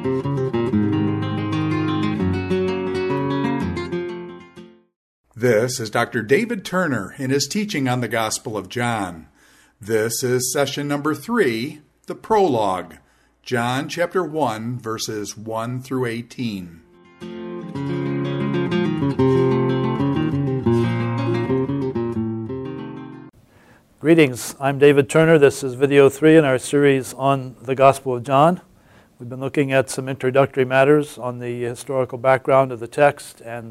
This is Dr. David Turner in his teaching on the Gospel of John. This is session number 3, the prologue, John chapter 1, verses 1 through 18. Greetings, I'm David Turner. This is video 3 in our series on the Gospel of John. We've been looking at some introductory matters on the historical background of the text and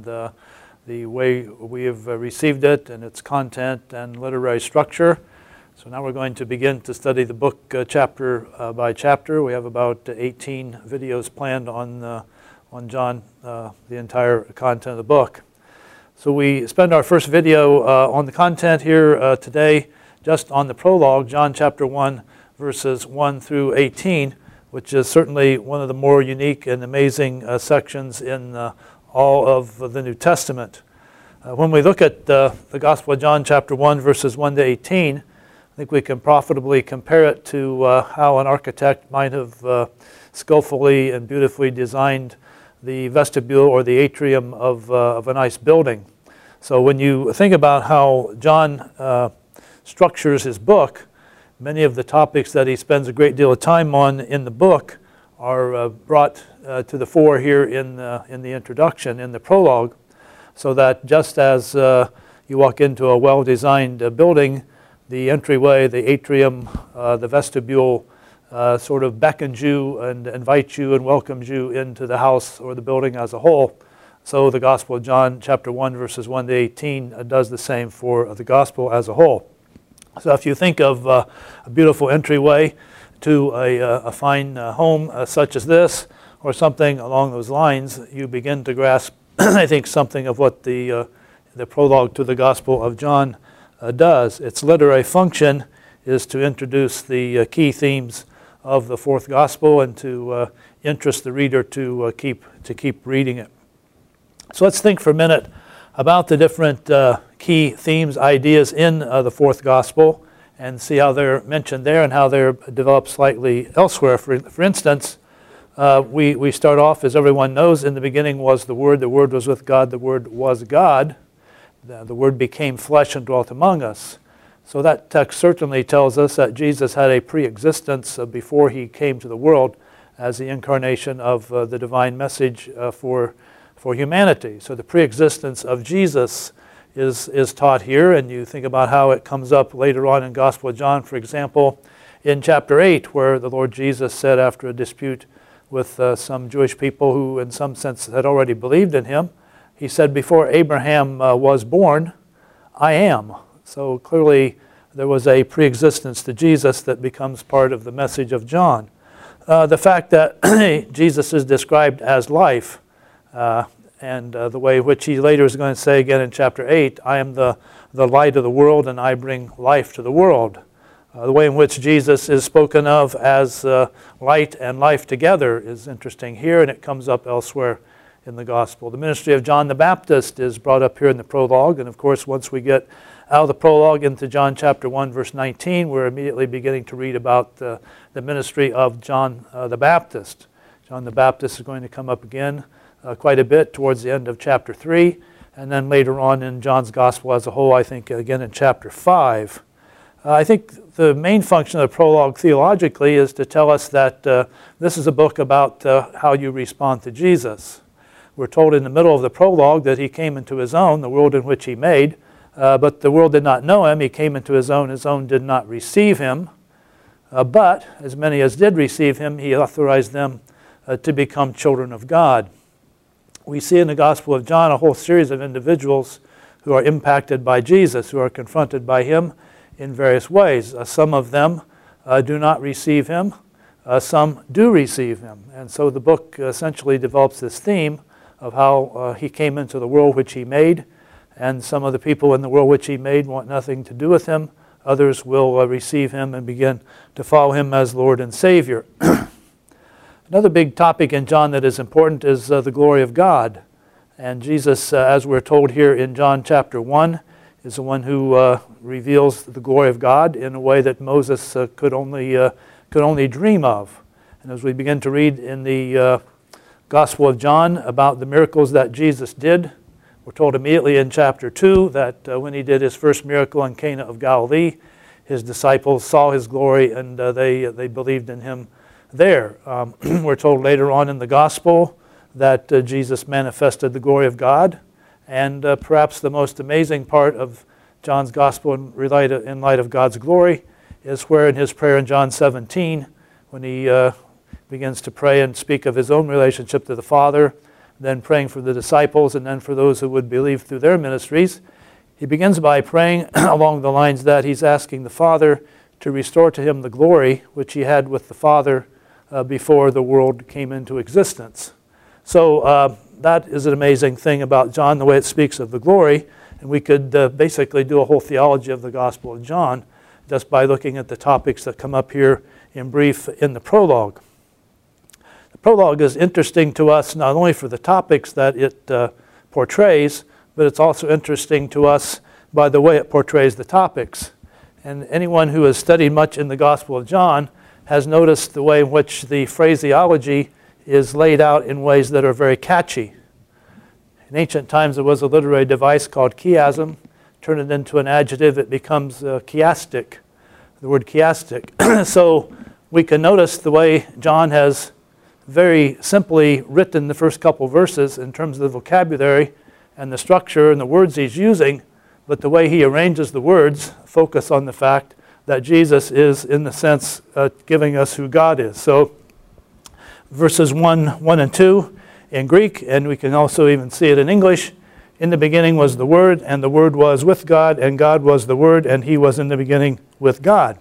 the way we have received it and its content and literary structure. So now we're going to begin to study the book chapter by chapter. We have about 18 videos planned on John, the entire content of the book. So we spend our first video on the content here today, just on the prologue, John chapter 1, verses 1 through 18, which is certainly one of the more unique and amazing sections in all of the New Testament. When we look at the Gospel of John chapter 1 verses 1 to 18, I think we can profitably compare it to how an architect might have skillfully and beautifully designed the vestibule or the atrium of a nice building. So when you think about how John structures his book, many of the topics that he spends a great deal of time on in the book are brought to the fore here in the introduction, in the prologue, so that just as you walk into a well-designed building, the entryway, the atrium, the vestibule sort of beckons you and invites you and welcomes you into the house or the building as a whole. So the Gospel of John chapter 1 verses 1 to 18 does the same for the Gospel as a whole. So if you think of a beautiful entryway to a fine home such as this, or something along those lines, you begin to grasp, I think, something of what the prologue to the Gospel of John does. Its literary function is to introduce the key themes of the fourth Gospel and to interest the reader to keep reading it. So let's think for a minute about the different key themes, ideas in the fourth Gospel, and see how they're mentioned there and how they're developed slightly elsewhere. For instance, we start off, as everyone knows, in the beginning was the Word was with God, the Word was God. The Word became flesh and dwelt among us. So that text certainly tells us that Jesus had a pre-existence before he came to the world as the incarnation of the divine message for humanity. So the pre-existence of Jesus is taught here, and you think about how it comes up later on in Gospel of John, for example, in chapter 8, where the Lord Jesus said after a dispute with some Jewish people who in some sense had already believed in him, he said, before Abraham was born, I am. So clearly there was a pre-existence to Jesus that becomes part of the message of John. The fact that Jesus is described as life, and the way in which he later is going to say again in chapter 8, I am the light of the world and I bring life to the world. The way in which Jesus is spoken of as light and life together is interesting here, and it comes up elsewhere in the Gospel. The ministry of John the Baptist is brought up here in the prologue, and of course once we get out of the prologue into John chapter 1 verse 19, we're immediately beginning to read about the ministry of John the Baptist. John the Baptist is going to come up again quite a bit towards the end of chapter 3, and then later on in John's Gospel as a whole, I think again in chapter 5. I think the main function of the prologue theologically is to tell us that this is a book about how you respond to Jesus. We're told in the middle of the prologue that he came into his own, the world in which he made, but the world did not know him. He came into his own did not receive him. But as many as did receive him, he authorized them to become children of God. We see in the Gospel of John a whole series of individuals who are impacted by Jesus, who are confronted by him in various ways. Some of them do not receive him. Some do receive him. And so the book essentially develops this theme of how he came into the world which he made, and some of the people in the world which he made want nothing to do with him. Others will receive him and begin to follow him as Lord and Savior. Another big topic in John that is important is the glory of God. And Jesus, as we're told here in John chapter 1, is the one who reveals the glory of God in a way that Moses could only dream of. And as we begin to read in the Gospel of John about the miracles that Jesus did, we're told immediately in chapter 2 that when he did his first miracle in Cana of Galilee, his disciples saw his glory and they believed in him there. We're told later on in the Gospel that Jesus manifested the glory of God. And perhaps the most amazing part of John's Gospel in light of God's glory is where in his prayer in John 17, when he begins to pray and speak of his own relationship to the Father, then praying for the disciples, and then for those who would believe through their ministries, he begins by praying along the lines that he's asking the Father to restore to him the glory which he had with the Father before the world came into existence. So that is an amazing thing about John, the way it speaks of the glory. And we could basically do a whole theology of the Gospel of John just by looking at the topics that come up here in brief in the prologue. The prologue is interesting to us not only for the topics that it portrays, but it's also interesting to us by the way it portrays the topics. And anyone who has studied much in the Gospel of John has noticed the way in which the phraseology is laid out in ways that are very catchy. In ancient times, there was a literary device called chiasm. Turn it into an adjective, it becomes chiastic, the word chiastic. So we can notice the way John has very simply written the first couple verses in terms of the vocabulary and the structure and the words he's using, but the way he arranges the words focus on the fact that Jesus is, in the sense, giving us who God is. So verses 1 and 2 in Greek, and we can also even see it in English. In the beginning was the Word, and the Word was with God, and God was the Word, and he was in the beginning with God.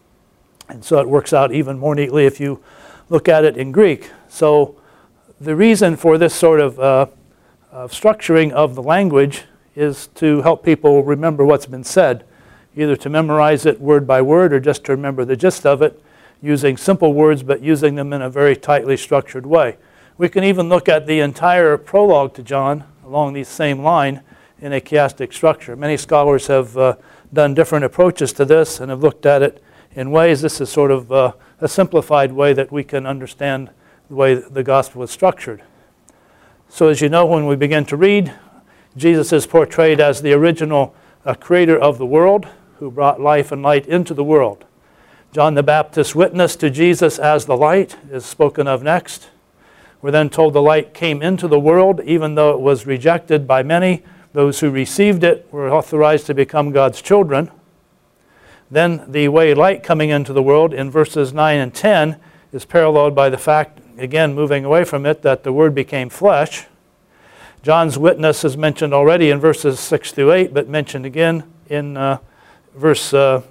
And so it works out even more neatly if you look at it in Greek. So the reason for this sort of structuring of the language is to help people remember what's been said, either to memorize it word by word or just to remember the gist of it, using simple words but using them in a very tightly structured way. We can even look at the entire prologue to John along the same line in a chiastic structure. Many scholars have done different approaches to this and have looked at it in ways. This is sort of a simplified way that we can understand the way the gospel is structured. So as you know, when we begin to read, Jesus is portrayed as the original creator of the world who brought life and light into the world. John the Baptist's witness to Jesus as the light is spoken of next. We're then told the light came into the world, even though it was rejected by many. Those who received it were authorized to become God's children. Then the way light coming into the world in verses 9 and 10 is paralleled by the fact, again moving away from it, that the Word became flesh. John's witness is mentioned already in verses 6 through 8, but mentioned again in verse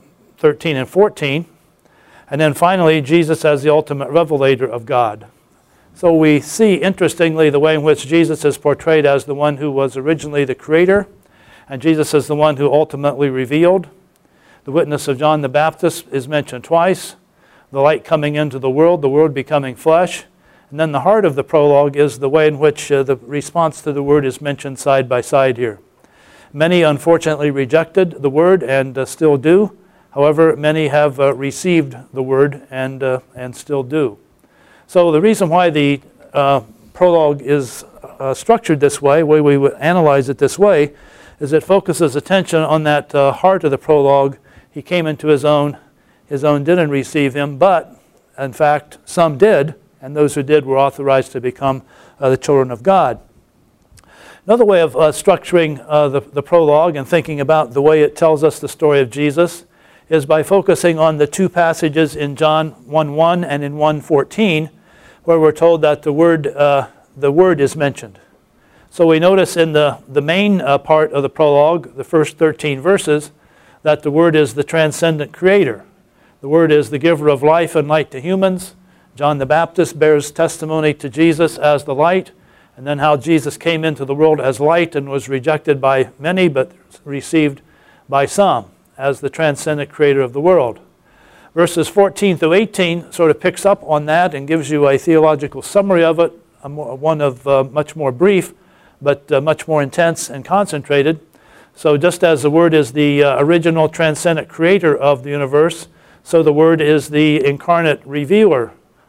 13 and 14. And then finally, Jesus as the ultimate revelator of God. So we see, interestingly, the way in which Jesus is portrayed as the one who was originally the creator, and Jesus is the one who ultimately revealed. The witness of John the Baptist is mentioned twice. The light coming into the world becoming flesh. And then the heart of the prologue is the way in which the response to the Word is mentioned side by side here. Many, unfortunately, rejected the Word and still do. However, many have received the Word and still do. So the reason why the prologue is structured this way we would analyze it this way, is it focuses attention on that heart of the prologue. He came into his own didn't receive him, but in fact some did, and those who did were authorized to become the children of God. Another way of structuring the prologue and thinking about the way it tells us the story of Jesus is by focusing on the two passages in John 1:1 and in 1:14, where we're told that the word is mentioned. So we notice in the main part of the prologue, the first 13 verses, that the Word is the transcendent creator. The Word is the giver of life and light to humans. John the Baptist bears testimony to Jesus as the light, and then how Jesus came into the world as light and was rejected by many, but received by some as the transcendent creator of the world. Verses 14 through 18 sort of picks up on that and gives you a theological summary of it, one of much more brief, but much more intense and concentrated. So just as the Word is the original transcendent creator of the universe, so the Word is the incarnate revealer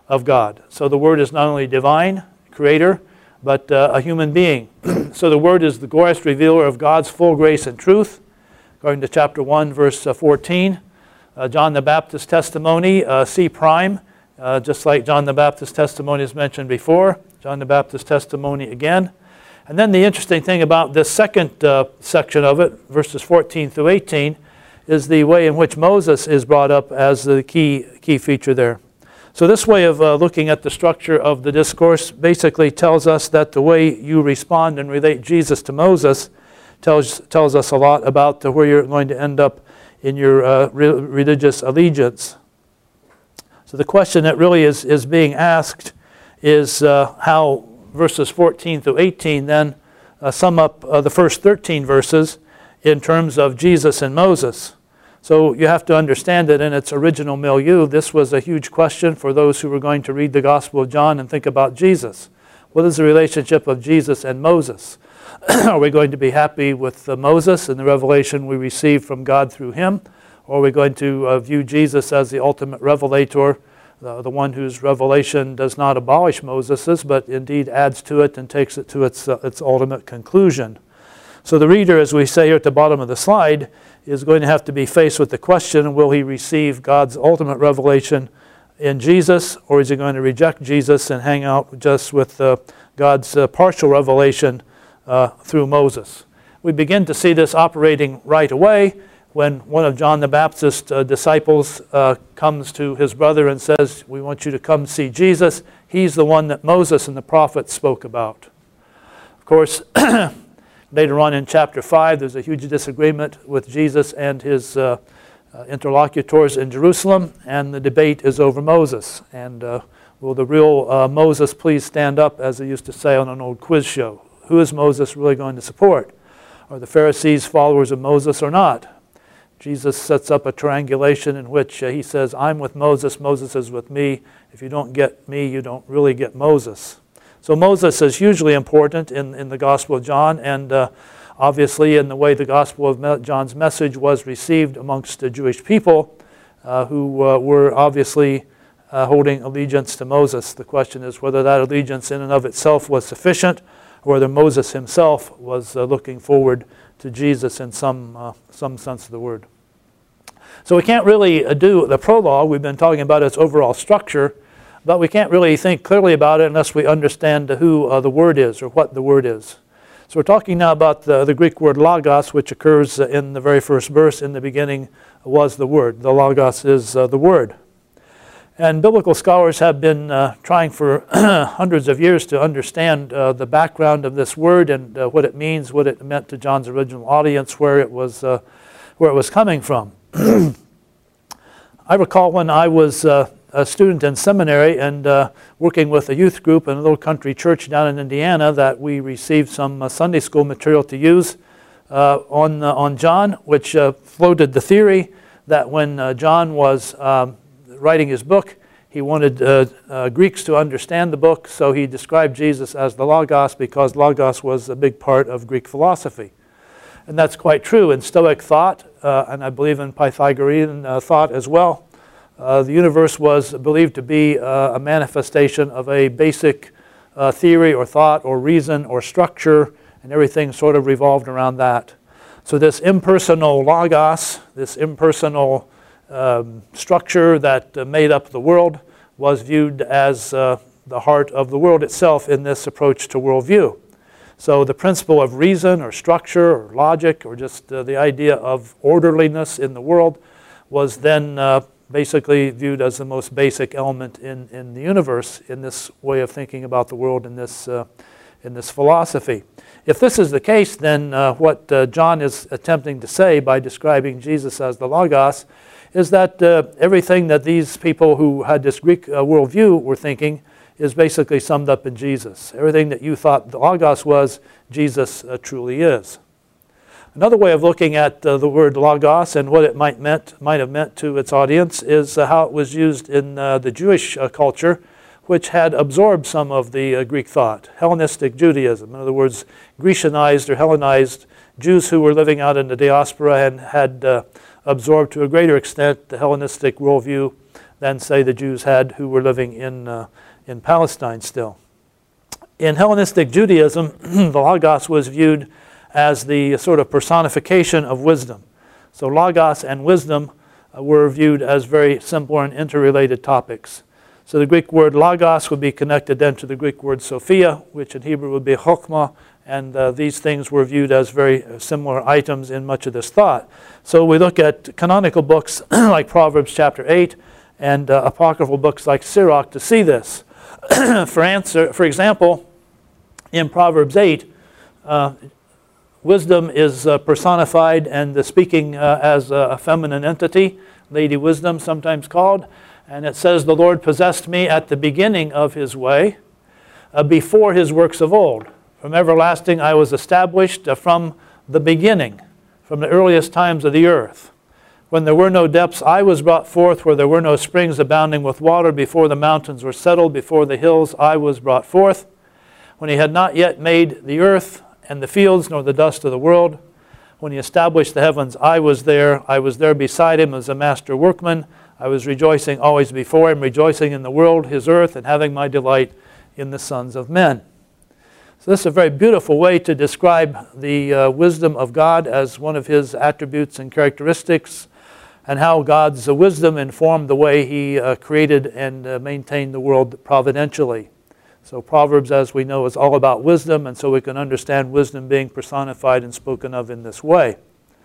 of God. So the Word is not only divine, creator, but a human being. So the Word is the glorious revealer of God's full grace and truth, according to chapter 1, verse 14. John the Baptist's testimony, C prime, just like John the Baptist's testimony is mentioned before. John the Baptist's testimony again. And then the interesting thing about this second section of it, verses 14 through 18, is the way in which Moses is brought up as the key feature there. So this way of looking at the structure of the discourse basically tells us that the way you respond and relate Jesus to Moses tells us a lot about where you're going to end up in your religious allegiance. So the question that really is being asked is how verses 14 through 18 then sum up the first 13 verses in terms of Jesus and Moses. So you have to understand that in its original milieu, this was a huge question for those who were going to read the Gospel of John and think about Jesus. What is the relationship of Jesus and Moses? Are we going to be happy with Moses and the revelation we received from God through him? Or are we going to view Jesus as the ultimate revelator, the one whose revelation does not abolish Moses's, but indeed adds to it and takes it to its ultimate conclusion? So the reader, as we say here at the bottom of the slide, is going to have to be faced with the question, will he receive God's ultimate revelation in Jesus, or is he going to reject Jesus and hang out just with God's partial revelation through Moses? We begin to see this operating right away when one of John the Baptist's disciples comes to his brother and says, we want you to come see Jesus. He's the one that Moses and the prophets spoke about. Of course, later on in chapter 5, there's a huge disagreement with Jesus and his interlocutors in Jerusalem, and the debate is over Moses. And will the real Moses please stand up, as they used to say on an old quiz show? Who is Moses really going to support? Are the Pharisees followers of Moses or not? Jesus sets up a triangulation in which he says, I'm with Moses, Moses is with me. If you don't get me, you don't really get Moses. So Moses is hugely important in the Gospel of John, and obviously in the way the Gospel of John's message was received amongst the Jewish people who were obviously holding allegiance to Moses. The question is whether that allegiance in and of itself was sufficient, or whether Moses himself was looking forward to Jesus in some sense of the word. So we can't really do the prologue. We've been talking about its overall structure, but we can't really think clearly about it unless we understand who the word is or what the word is. So we're talking now about the Greek word logos, which occurs in the very first verse. In the beginning was the word. The logos is the word. And biblical scholars have been trying for hundreds of years to understand the background of this word and what it means, what it meant to John's original audience, where it was coming from. I recall when I was a student in seminary and working with a youth group in a little country church down in Indiana, that we received some Sunday school material to use on John, which floated the theory that when John was writing his book, he wanted Greeks to understand the book, so he described Jesus as the Logos because Logos was a big part of Greek philosophy. And that's quite true in Stoic thought, and I believe in Pythagorean thought as well. The universe was believed to be a manifestation of a basic theory or thought or reason or structure, and everything sort of revolved around that. So this impersonal Logos, this impersonal structure that made up the world, was viewed as the heart of the world itself in this approach to worldview. So the principle of reason or structure or logic or just the idea of orderliness in the world was then basically viewed as the most basic element in the universe in this way of thinking about the world in this philosophy. If this is the case, then what John is attempting to say by describing Jesus as the Logos is that everything that these people who had this Greek worldview were thinking is basically summed up in Jesus. Everything that you thought the Logos was, Jesus truly is. Another way of looking at the word Logos and what it might have meant to its audience is how it was used in the Jewish culture, which had absorbed some of the Greek thought, Hellenistic Judaism. In other words, Grecianized or Hellenized Jews who were living out in the diaspora and had absorbed to a greater extent the Hellenistic worldview than, say, the Jews had who were living in Palestine still. In Hellenistic Judaism, the Logos was viewed as the sort of personification of wisdom. So Logos and wisdom were viewed as very simple and interrelated topics. So the Greek word Logos would be connected then to the Greek word Sophia, which in Hebrew would be Chokhmah, and these things were viewed as very similar items in much of this thought. So we look at canonical books like Proverbs chapter 8 and apocryphal books like Sirach to see this. For example, in Proverbs 8, wisdom is personified and speaking as a feminine entity, Lady Wisdom sometimes called. And it says, the Lord possessed me at the beginning of his way, before his works of old. From everlasting I was established from the beginning, from the earliest times of the earth. When there were no depths, I was brought forth, where there were no springs abounding with water. Before the mountains were settled, before the hills I was brought forth. When he had not yet made the earth and the fields, nor the dust of the world. When he established the heavens, I was there. I was there beside him as a master workman. I was rejoicing always before him, rejoicing in the world, his earth, and having my delight in the sons of men. So this is a very beautiful way to describe the wisdom of God as one of his attributes and characteristics, and how God's wisdom informed the way he created and maintained the world providentially. So Proverbs, as we know, is all about wisdom, and so we can understand wisdom being personified and spoken of in this way.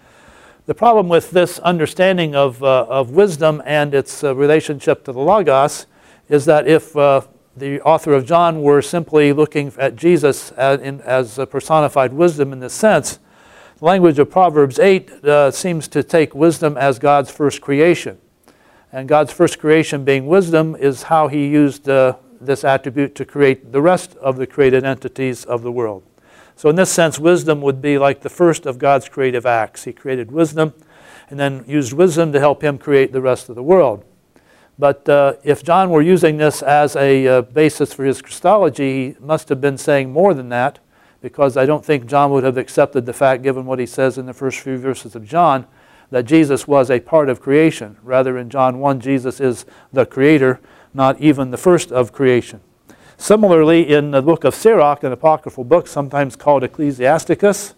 The problem with this understanding of wisdom and its relationship to the Logos is that if the author of John were simply looking at Jesus as personified wisdom in this sense, the language of Proverbs 8 seems to take wisdom as God's first creation. And God's first creation being wisdom is how he used this attribute to create the rest of the created entities of the world. So in this sense, wisdom would be like the first of God's creative acts. He created wisdom and then used wisdom to help him create the rest of the world. But if John were using this as a basis for his Christology, he must have been saying more than that, because I don't think John would have accepted the fact, given what he says in the first few verses of John, that Jesus was a part of creation. Rather, in John 1, Jesus is the creator, not even the first of creation. Similarly, in the book of Sirach, an apocryphal book sometimes called Ecclesiasticus,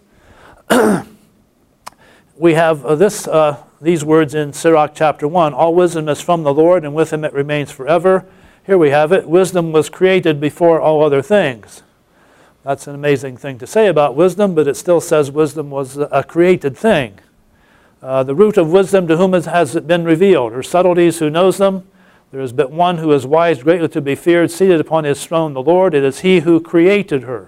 we have these words in Sirach chapter 1. All wisdom is from the Lord, and with him it remains forever. Here we have it. Wisdom was created before all other things. That's an amazing thing to say about wisdom, but it still says wisdom was a created thing. The root of wisdom, to whom has it been revealed? Her subtleties, who knows them? There is but one who is wise, greatly to be feared, seated upon his throne, the Lord. It is he who created her.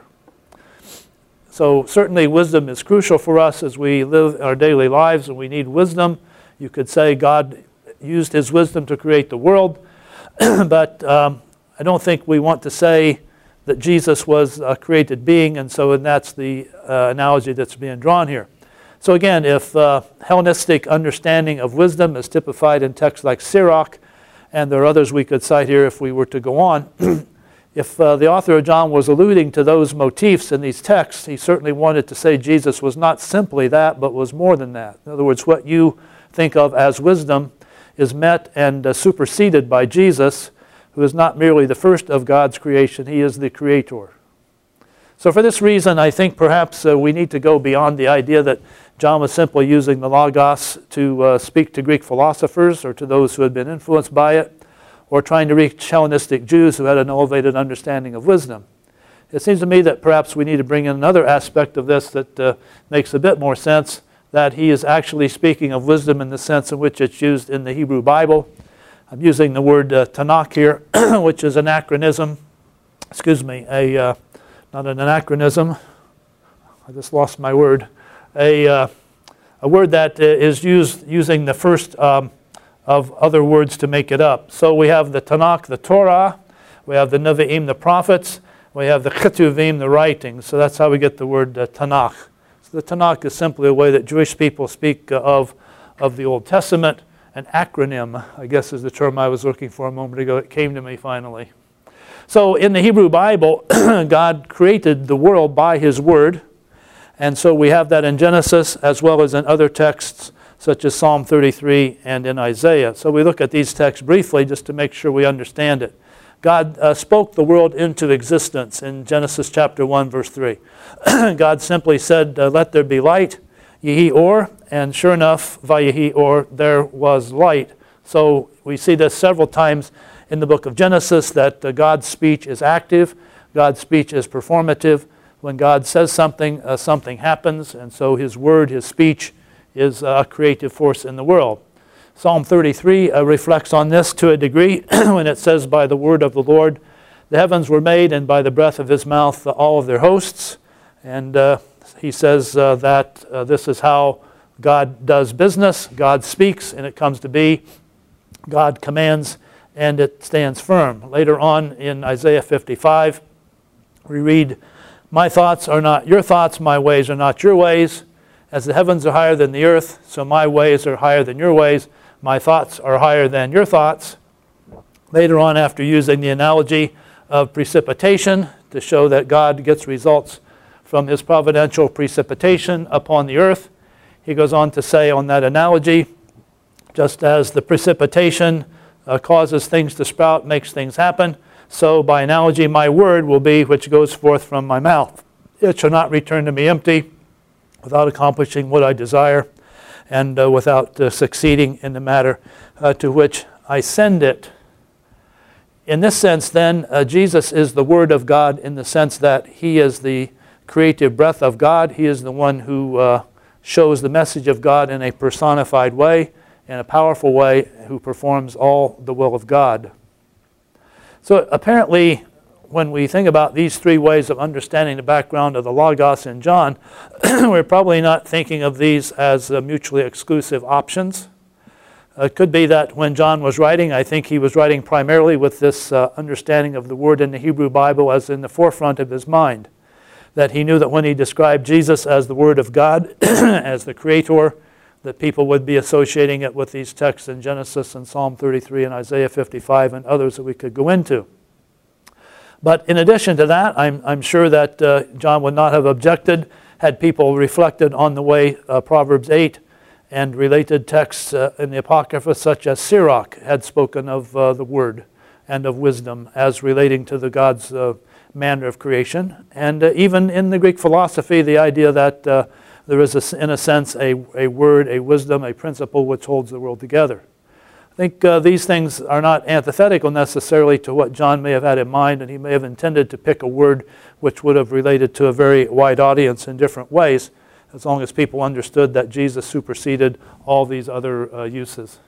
So certainly wisdom is crucial for us as we live our daily lives, and we need wisdom. You could say God used his wisdom to create the world, but I don't think we want to say that Jesus was a created being, and that's the analogy that's being drawn here. So again, if Hellenistic understanding of wisdom is typified in texts like Sirach, and there are others we could cite here if we were to go on. If the author of John was alluding to those motifs in these texts, he certainly wanted to say Jesus was not simply that, but was more than that. In other words, what you think of as wisdom is met and superseded by Jesus, who is not merely the first of God's creation, he is the creator. So for this reason, I think perhaps we need to go beyond the idea that John was simply using the Logos to speak to Greek philosophers or to those who had been influenced by it, or trying to reach Hellenistic Jews who had an elevated understanding of wisdom. It seems to me that perhaps we need to bring in another aspect of this that makes a bit more sense, that he is actually speaking of wisdom in the sense in which it's used in the Hebrew Bible. I'm using the word Tanakh here, which is an anachronism. Excuse me, not an anachronism. I just lost my word. A word that is used using the first of other words to make it up. So we have the Tanakh, the Torah. We have the Nevi'im, the prophets. We have the Ketuvim, the writings. So that's how we get the word Tanakh. So the Tanakh is simply a way that Jewish people speak of the Old Testament. An acronym, I guess, is the term I was looking for a moment ago. It came to me finally. So in the Hebrew Bible, God created the world by his word. And so we have that in Genesis as well as in other texts such as Psalm 33 and in Isaiah. So we look at these texts briefly just to make sure we understand it. God spoke the world into existence in Genesis chapter 1, verse 3. God simply said, let there be light, Yehi Or, and sure enough, Vayehi Or, there was light. So we see this several times in the book of Genesis, that God's speech is active, God's speech is performative. When God says something, something happens, and so His word, His speech, is a creative force in the world. Psalm 33 reflects on this to a degree when it says, by the word of the Lord the heavens were made, and by the breath of His mouth all of their hosts. And he says that this is how God does business. God speaks, and it comes to be. God commands, and it stands firm. Later on in Isaiah 55, we read, my thoughts are not your thoughts, my ways are not your ways. As the heavens are higher than the earth, so my ways are higher than your ways. My thoughts are higher than your thoughts. Later on, after using the analogy of precipitation to show that God gets results from His providential precipitation upon the earth, he goes on to say on that analogy, just as the precipitation causes things to sprout, makes things happen, so by analogy my word will be which goes forth from my mouth. It shall not return to me empty, without accomplishing what I desire, and without succeeding in the matter to which I send it. In this sense, then, Jesus is the Word of God in the sense that He is the creative breath of God. He is the one who shows the message of God in a personified way, in a powerful way, who performs all the will of God. So apparently, when we think about these three ways of understanding the background of the Logos in John, we're probably not thinking of these as mutually exclusive options. It could be that when John was writing, I think he was writing primarily with this understanding of the word in the Hebrew Bible as in the forefront of his mind. That he knew that when he described Jesus as the Word of God, as the Creator, that people would be associating it with these texts in Genesis and Psalm 33 and Isaiah 55 and others that we could go into. But in addition to that, I'm sure that John would not have objected had people reflected on the way Proverbs 8 and related texts in the Apocrypha such as Sirach had spoken of the Word and of wisdom as relating to the God's manner of creation. And even in the Greek philosophy, the idea that there is, in a sense, a word, a wisdom, a principle which holds the world together. I think these things are not antithetical necessarily to what John may have had in mind, and he may have intended to pick a word which would have related to a very wide audience in different ways, as long as people understood that Jesus superseded all these other uses.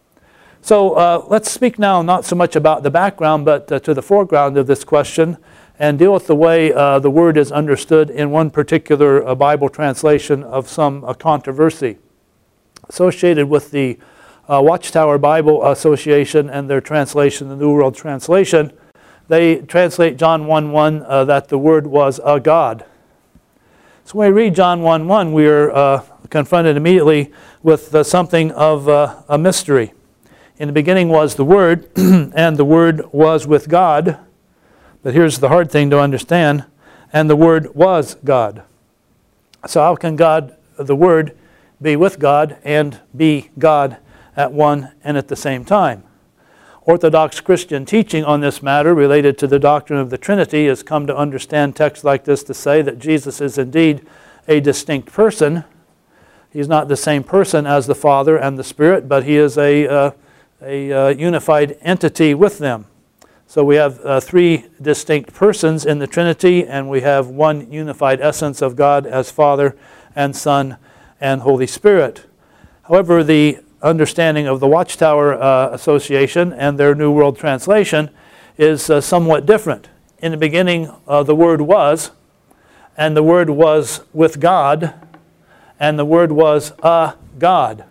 So let's speak now not so much about the background, but to the foreground of this question, and deal with the way the word is understood in one particular Bible translation of some controversy associated with the Watchtower Bible Association and their translation, the New World Translation. They translate John 1:1 that the word was a God. So when we read John 1:1, we are confronted immediately with something of a mystery. In the beginning was the Word, and the Word was with God. But here's the hard thing to understand, and the Word was God. So how can God, the Word, be with God and be God at one and at the same time? Orthodox Christian teaching on this matter related to the doctrine of the Trinity has come to understand texts like this to say that Jesus is indeed a distinct person. He's not the same person as the Father and the Spirit, but He is a unified entity with them. So we have three distinct persons in the Trinity, and we have one unified essence of God as Father and Son and Holy Spirit. However, the understanding of the Watchtower Association and their New World Translation is somewhat different. In the beginning, the Word was, and the Word was with God, and the Word was a God.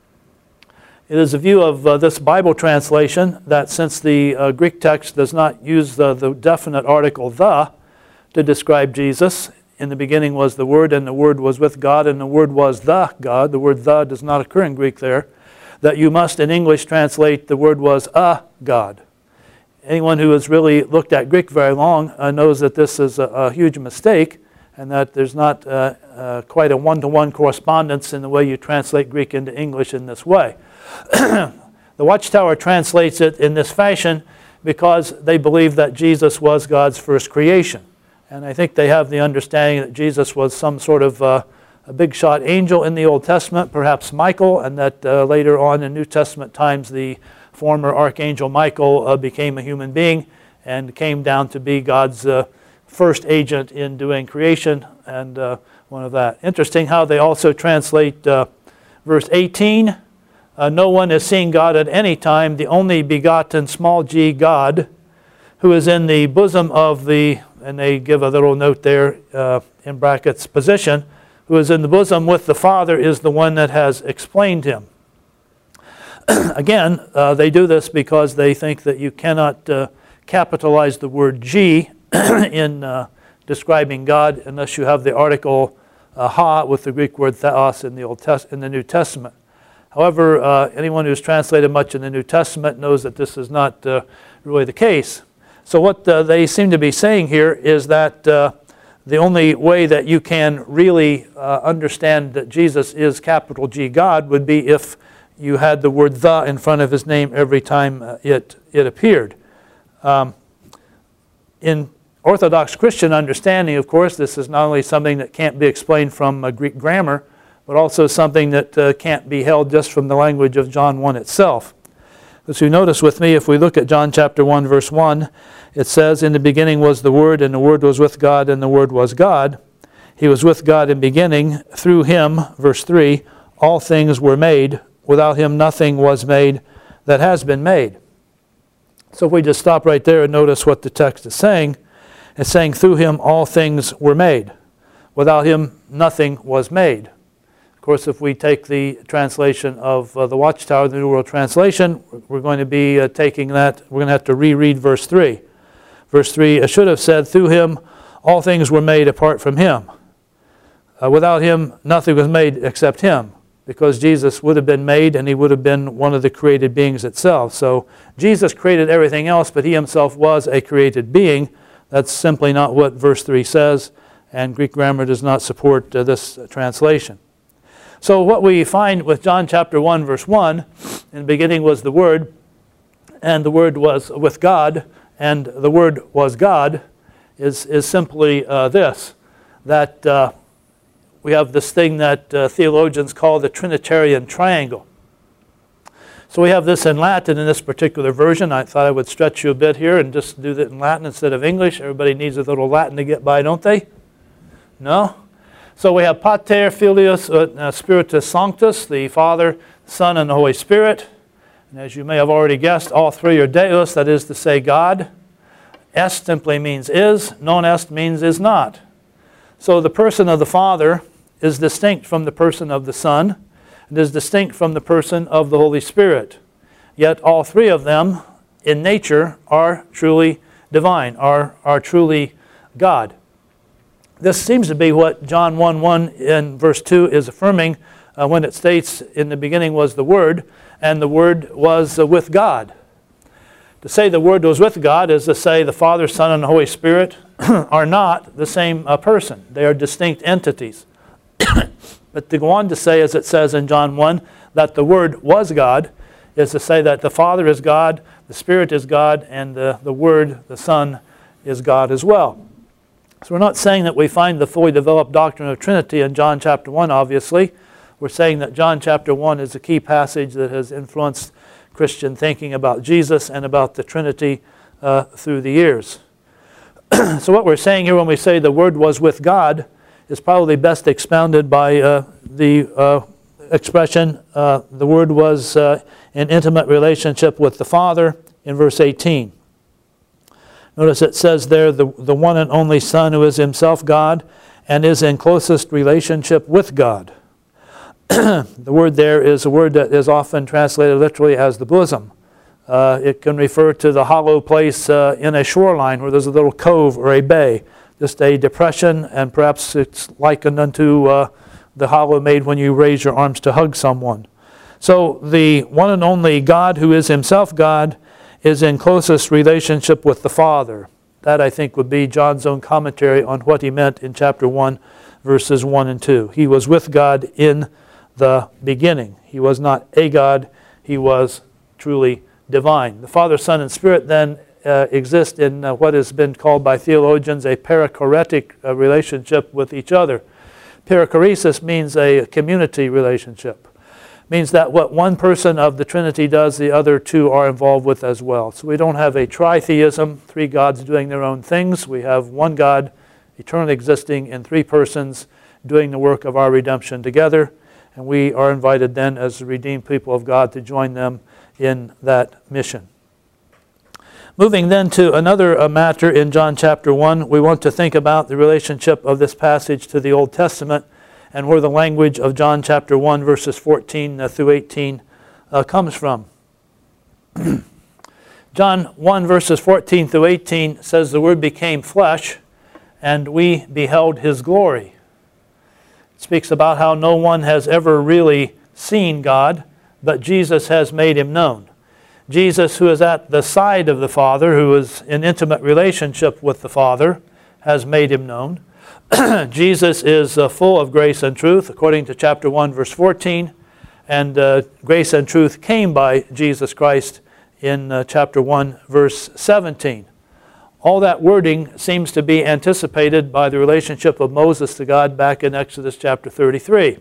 It is a view of this Bible translation that since the Greek text does not use the definite article the to describe Jesus, in the beginning was the Word, and the Word was with God, and the Word was the God. The word the does not occur in Greek there. That you must in English translate the Word was a God. Anyone who has really looked at Greek very long knows that this is a huge mistake, and that there's not quite a one-to-one correspondence in the way you translate Greek into English in this way. The Watchtower translates it in this fashion because they believe that Jesus was God's first creation. And I think they have the understanding that Jesus was some sort of a big-shot angel in the Old Testament, perhaps Michael, and that later on in New Testament times the former archangel Michael became a human being and came down to be God's first agent in doing creation, and one of that. Interesting how they also translate verse 18. No one has seen God at any time, the only begotten small g God, who is in the bosom of the, and they give a little note there in brackets, position, who is in the bosom with the Father is the one that has explained him. Again, they do this because they think that you cannot capitalize the word G in describing God unless you have the article ha with the Greek word theos in the New Testament. However, anyone who's translated much in the New Testament knows that this is not really the case. So what they seem to be saying here is that the only way that you can really understand that Jesus is capital G God would be if you had the word the in front of his name every time it appeared. In Orthodox Christian understanding, of course, this is not only something that can't be explained from Greek grammar, but also something that can't be held just from the language of John 1 itself. As you notice with me, if we look at John chapter 1, verse 1, it says, "In the beginning was the Word, and the Word was with God, and the Word was God. He was with God in beginning. Through him," verse 3, "all things were made. Without him nothing was made that has been made." So if we just stop right there and notice what the text is saying, it's saying, through him all things were made. Without him nothing was made. Of course, if we take the translation of the Watchtower, the New World Translation, we're going to be taking that, we're going to have to reread verse 3. Verse 3 should have said, through him all things were made apart from him. Without him nothing was made except him, because Jesus would have been made and he would have been one of the created beings itself. So Jesus created everything else, but he himself was a created being. That's simply not what verse 3 says, and Greek grammar does not support this translation. So what we find with John chapter 1, verse 1, in the beginning was the Word, and the Word was with God, and the Word was God, is simply this, that we have this thing that theologians call the Trinitarian triangle. So we have this in Latin in this particular version. I thought I would stretch you a bit here and just do that in Latin instead of English. Everybody needs a little Latin to get by, don't they? No? So we have Pater, Filius, Spiritus Sanctus, the Father, Son, and the Holy Spirit. And as you may have already guessed, all three are Deus, that is to say God. Est simply means is, non est means is not. So the person of the Father is distinct from the person of the Son, and is distinct from the person of the Holy Spirit. Yet all three of them in nature are truly divine, are truly God. This seems to be what John 1:1 in verse 2 is affirming when it states, in the beginning was the Word, and the Word was with God. To say the Word was with God is to say the Father, Son, and the Holy Spirit are not the same person. They are distinct entities. But to go on to say, as it says in John 1, that the Word was God, is to say that the Father is God, the Spirit is God, and the Word, the Son, is God as well. So we're not saying that we find the fully developed doctrine of Trinity in John chapter 1, obviously. We're saying that John chapter 1 is a key passage that has influenced Christian thinking about Jesus and about the Trinity through the years. So what we're saying here when we say the Word was with God is probably best expounded by the expression, the Word was in intimate relationship with the Father in verse 18. Notice it says there, the one and only Son who is himself God and is in closest relationship with God. The word there is a word that is often translated literally as the bosom. It can refer to the hollow place in a shoreline where there's a little cove or a bay, just a depression, and perhaps it's likened unto the hollow made when you raise your arms to hug someone. So the one and only God who is himself God is in closest relationship with the Father. That, I think, would be John's own commentary on what he meant in chapter 1, verses 1 and 2. He was with God in the beginning. He was not a God. He was truly divine. The Father, Son, and Spirit then exist in what has been called by theologians a perichoretic relationship with each other. Perichoresis means a community relationship. Means that what one person of the Trinity does, the other two are involved with as well. So we don't have a tritheism, three gods doing their own things. We have one God, eternally existing in three persons, doing the work of our redemption together. And we are invited then as the redeemed people of God to join them in that mission. Moving then to another matter in John chapter 1, we want to think about the relationship of this passage to the Old Testament and where the language of John chapter 1 verses 14 through 18 comes from. John 1 verses 14 through 18 says the Word became flesh and we beheld His glory. It speaks about how no one has ever really seen God, but Jesus has made Him known. Jesus, who is at the side of the Father, who is in intimate relationship with the Father, has made Him known. Jesus is full of grace and truth, according to chapter 1, verse 14. And grace and truth came by Jesus Christ in chapter 1, verse 17. All that wording seems to be anticipated by the relationship of Moses to God back in Exodus chapter 33.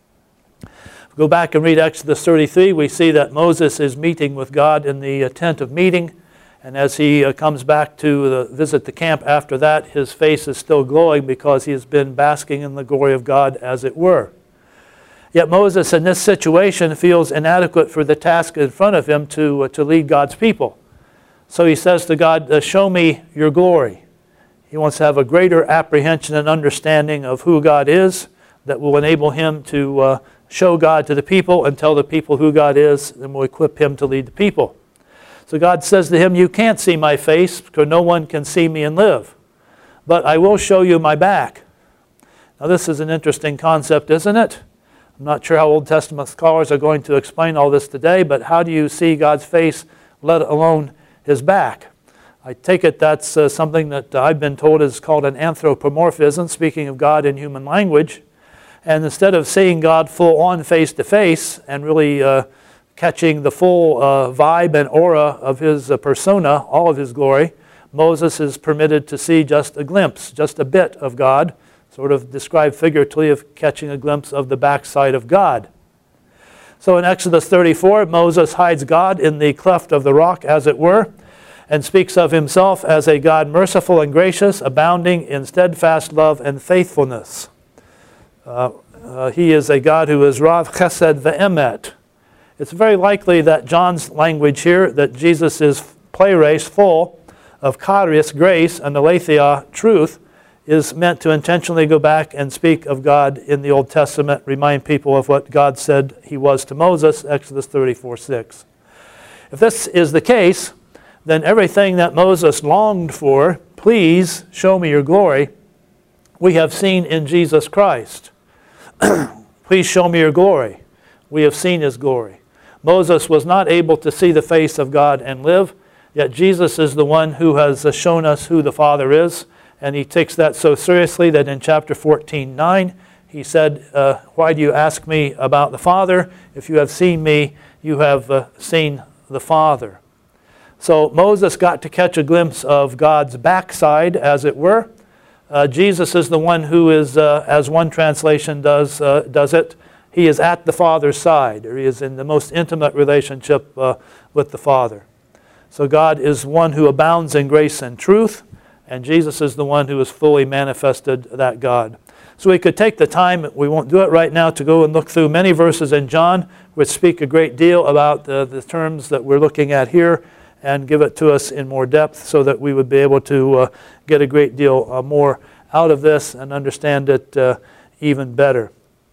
If we go back and read Exodus 33, we see that Moses is meeting with God in the tent of meeting. And as he comes back to visit the camp after that, his face is still glowing because he has been basking in the glory of God, as it were. Yet Moses in this situation feels inadequate for the task in front of him to lead God's people. So he says to God, show me your glory. He wants to have a greater apprehension and understanding of who God is that will enable him to show God to the people and tell the people who God is, and will equip him to lead the people. So God says to him, you can't see my face because no one can see me and live. But I will show you my back. Now this is an interesting concept, isn't it? I'm not sure how Old Testament scholars are going to explain all this today, but how do you see God's face, let alone His back? I take it that's something that I've been told is called an anthropomorphism, speaking of God in human language. And instead of seeing God full on face to face and really catching the full vibe and aura of His persona, all of His glory, Moses is permitted to see just a glimpse, just a bit of God, sort of described figuratively of catching a glimpse of the backside of God. So in Exodus 34, Moses hides God in the cleft of the rock, as it were, and speaks of himself as a God merciful and gracious, abounding in steadfast love and faithfulness. He is a God who is Rav Chesed Ve'emet. It's very likely that John's language here, that Jesus is plerase, full of charis, grace, and aletheia, truth, is meant to intentionally go back and speak of God in the Old Testament, remind people of what God said He was to Moses, Exodus 34:6. If this is the case, then everything that Moses longed for, please show me your glory, we have seen in Jesus Christ. Please show me your glory. We have seen His glory. Moses was not able to see the face of God and live, yet Jesus is the one who has shown us who the Father is, and He takes that so seriously that in chapter 14:9, He said, why do you ask me about the Father? If you have seen me, you have seen the Father. So Moses got to catch a glimpse of God's backside, as it were. Jesus is the one who is, as one translation does it, He is at the Father's side, or He is in the most intimate relationship with the Father. So God is one who abounds in grace and truth, and Jesus is the one who has fully manifested that God. So we could take the time, we won't do it right now, to go and look through many verses in John, which speak a great deal about the terms that we're looking at here, and give it to us in more depth so that we would be able to get a great deal more out of this and understand it even better.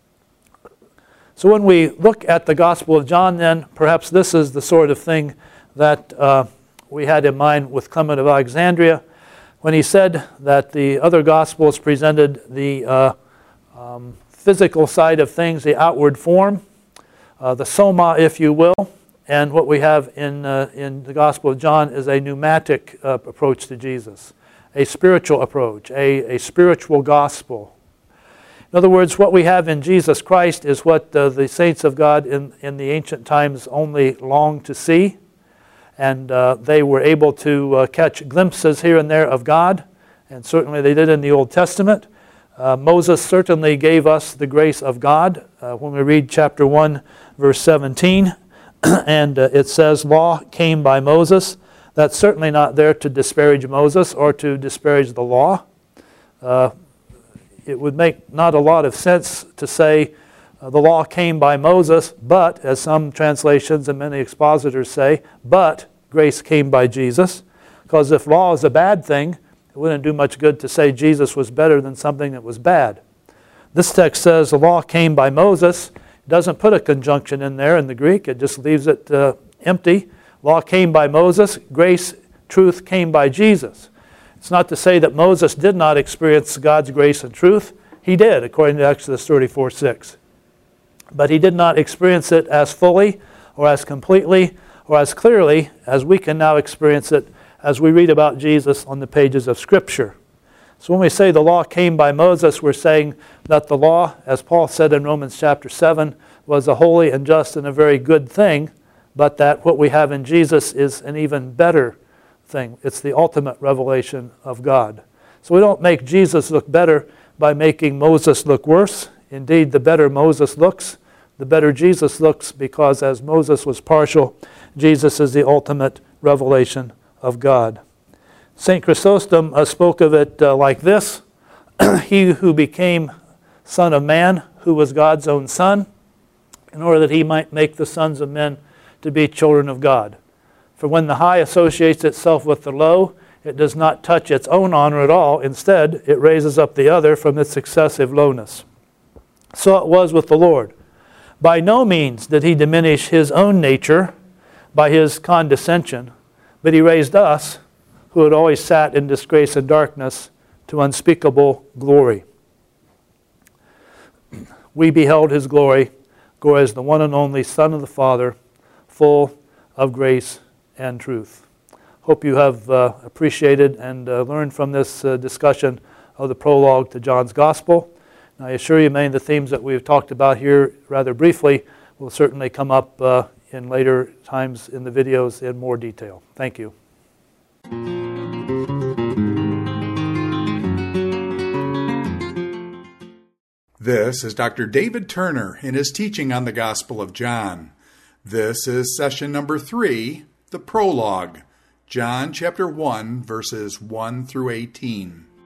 So when we look at the Gospel of John, then perhaps this is the sort of thing that we had in mind with Clement of Alexandria when he said that the other Gospels presented the physical side of things, the outward form, the soma, if you will, and what we have in the Gospel of John is a pneumatic approach to Jesus. a spiritual approach, a spiritual gospel. In other words, what we have in Jesus Christ is what the saints of God in the ancient times only longed to see. And they were able to catch glimpses here and there of God. And certainly they did in the Old Testament. Moses certainly gave us the grace of God. When we read chapter 1, verse 17, and it says, law came by Moses. That's certainly not there to disparage Moses or to disparage the law. It would make not a lot of sense to say the law came by Moses, but, as some translations and many expositors say, but grace came by Jesus. Because if law is a bad thing, it wouldn't do much good to say Jesus was better than something that was bad. This text says the law came by Moses. It doesn't put a conjunction in there in the Greek. It just leaves it empty. Law came by Moses. Grace, truth came by Jesus. It's not to say that Moses did not experience God's grace and truth. He did, according to Exodus 34:6. But he did not experience it as fully or as completely or as clearly as we can now experience it as we read about Jesus on the pages of Scripture. So when we say the law came by Moses, we're saying that the law, as Paul said in Romans chapter 7, was a holy and just and a very good thing, but that what we have in Jesus is an even better thing. It's the ultimate revelation of God. So we don't make Jesus look better by making Moses look worse. Indeed, the better Moses looks, the better Jesus looks, because as Moses was partial, Jesus is the ultimate revelation of God. St. Chrysostom spoke of it like this: he who became Son of Man, who was God's own Son, in order that he might make the sons of men to be children of God. For when the high associates itself with the low, it does not touch its own honor at all. Instead, it raises up the other from its excessive lowness. So it was with the Lord. By no means did he diminish his own nature by his condescension, but he raised us, who had always sat in disgrace and darkness, to unspeakable glory. We beheld his glory as the one and only Son of the Father, full of grace and truth. Hope you have appreciated and learned from this discussion of the prologue to John's Gospel. And I assure you many of the themes that we've talked about here rather briefly will certainly come up in later times in the videos in more detail. Thank you. This is Dr. David Turner in his teaching on the Gospel of John. This is session number 3, the prologue, John chapter 1, verses 1 through 18.